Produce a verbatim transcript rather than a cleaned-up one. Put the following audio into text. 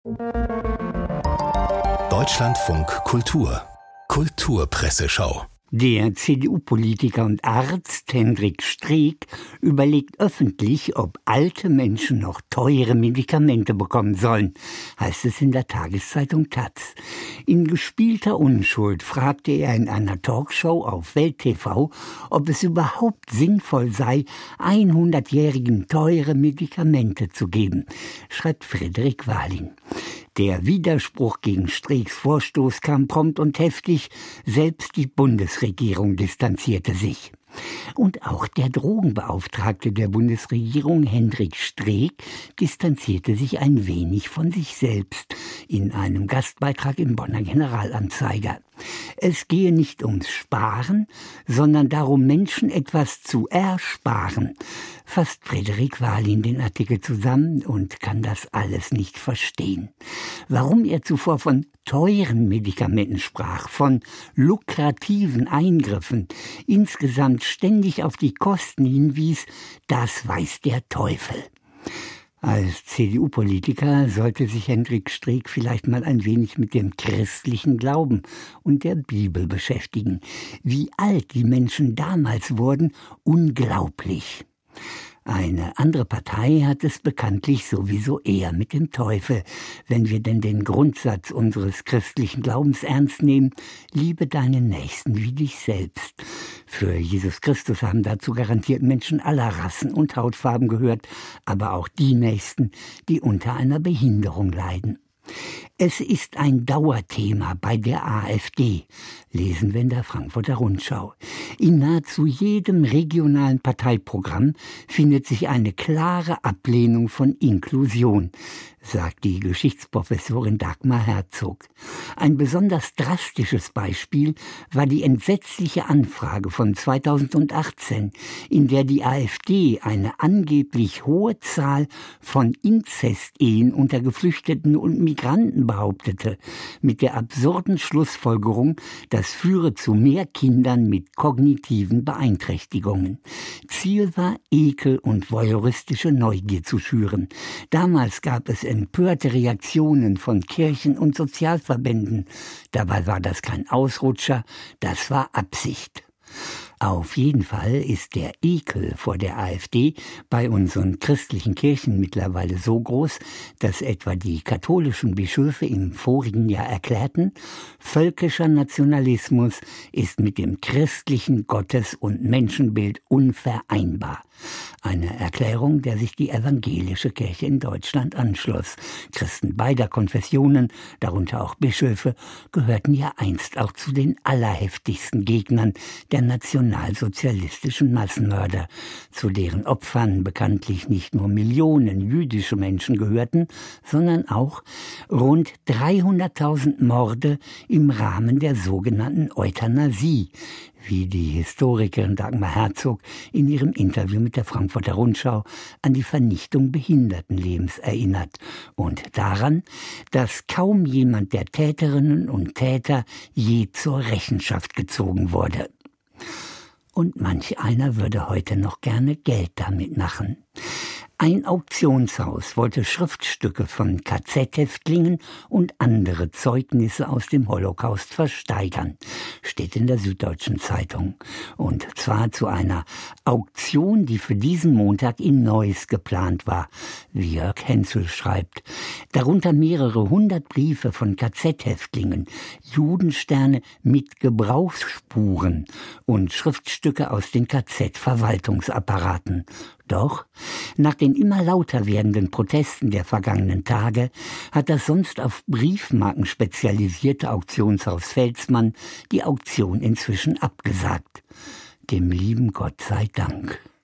Deutschlandfunk Kultur Kulturpresseschau. Der C D U-Politiker und Arzt Hendrik Streeck überlegt öffentlich, ob alte Menschen noch teure Medikamente bekommen sollen, heißt es in der Tageszeitung Taz. In gespielter Unschuld fragte er in einer Talkshow auf Welt T V, ob es überhaupt sinnvoll sei, hundert-Jährigen teure Medikamente zu geben, schreibt Frederik Wahling. Der Widerspruch gegen Streecks Vorstoß kam prompt und heftig, selbst die Bundesregierung distanzierte sich. Und auch der Drogenbeauftragte der Bundesregierung, Hendrik Streeck, distanzierte sich ein wenig von sich selbst in einem Gastbeitrag im Bonner Generalanzeiger. Es gehe nicht ums Sparen, sondern darum, Menschen etwas zu ersparen, fasst Frederik Wahling den Artikel zusammen und kann das alles nicht verstehen. Warum er zuvor von teuren Medikamenten sprach, von lukrativen Eingriffen, insgesamt ständig auf die Kosten hinwies, das weiß der Teufel. Als C D U-Politiker sollte sich Hendrik Streeck vielleicht mal ein wenig mit dem christlichen Glauben und der Bibel beschäftigen. Wie alt die Menschen damals wurden, unglaublich. Eine andere Partei hat es bekanntlich sowieso eher mit dem Teufel, wenn wir denn den Grundsatz unseres christlichen Glaubens ernst nehmen: Liebe deinen Nächsten wie dich selbst. Für Jesus Christus haben dazu garantiert Menschen aller Rassen und Hautfarben gehört, aber auch die Nächsten, die unter einer Behinderung leiden. Es ist ein Dauerthema bei der AfD, lesen wir in der Frankfurter Rundschau. In nahezu jedem regionalen Parteiprogramm findet sich eine klare Ablehnung von Inklusion, sagt die Geschichtsprofessorin Dagmar Herzog. Ein besonders drastisches Beispiel war die entsetzliche Anfrage von zweitausendachtzehn, in der die AfD eine angeblich hohe Zahl von Inzestehen unter Geflüchteten und Migranten behauptete, mit der absurden Schlussfolgerung, das führe zu mehr Kindern mit kognitiven Beeinträchtigungen. Ziel war, Ekel und voyeuristische Neugier zu schüren. Damals gab es empörte Reaktionen von Kirchen und Sozialverbänden. Dabei war das kein Ausrutscher, das war Absicht. Auf jeden Fall ist der Ekel vor der AfD bei unseren christlichen Kirchen mittlerweile so groß, dass etwa die katholischen Bischöfe im vorigen Jahr erklärten, völkischer Nationalismus ist mit dem christlichen Gottes- und Menschenbild unvereinbar. Eine Erklärung, der sich die evangelische Kirche in Deutschland anschloss. Christen beider Konfessionen, darunter auch Bischöfe, gehörten ja einst auch zu den allerheftigsten Gegnern der nationalsozialistischen Massenmörder, zu deren Opfern bekanntlich nicht nur Millionen jüdische Menschen gehörten, sondern auch rund dreihunderttausend Morde im Rahmen der sogenannten Euthanasie, wie die Historikerin Dagmar Herzog in ihrem Interview mit der Frankfurter Rundschau an die Vernichtung Behindertenlebens erinnert und daran, dass kaum jemand der Täterinnen und Täter je zur Rechenschaft gezogen wurde. Und manch einer würde heute noch gerne Geld damit machen. Ein Auktionshaus wollte Schriftstücke von K Z-Häftlingen und andere Zeugnisse aus dem Holocaust versteigern, steht in der Süddeutschen Zeitung. Und zwar zu einer Auktion, die für diesen Montag in Neuss geplant war, wie Jörg Henzel schreibt. Darunter mehrere hundert Briefe von K Z-Häftlingen, Judensterne mit Gebrauchsspuren und Schriftstücke aus den K Z-Verwaltungsapparaten. Doch nach den immer lauter werdenden Protesten der vergangenen Tage hat das sonst auf Briefmarken spezialisierte Auktionshaus Felsmann die Auktion inzwischen abgesagt. Dem lieben Gott sei Dank.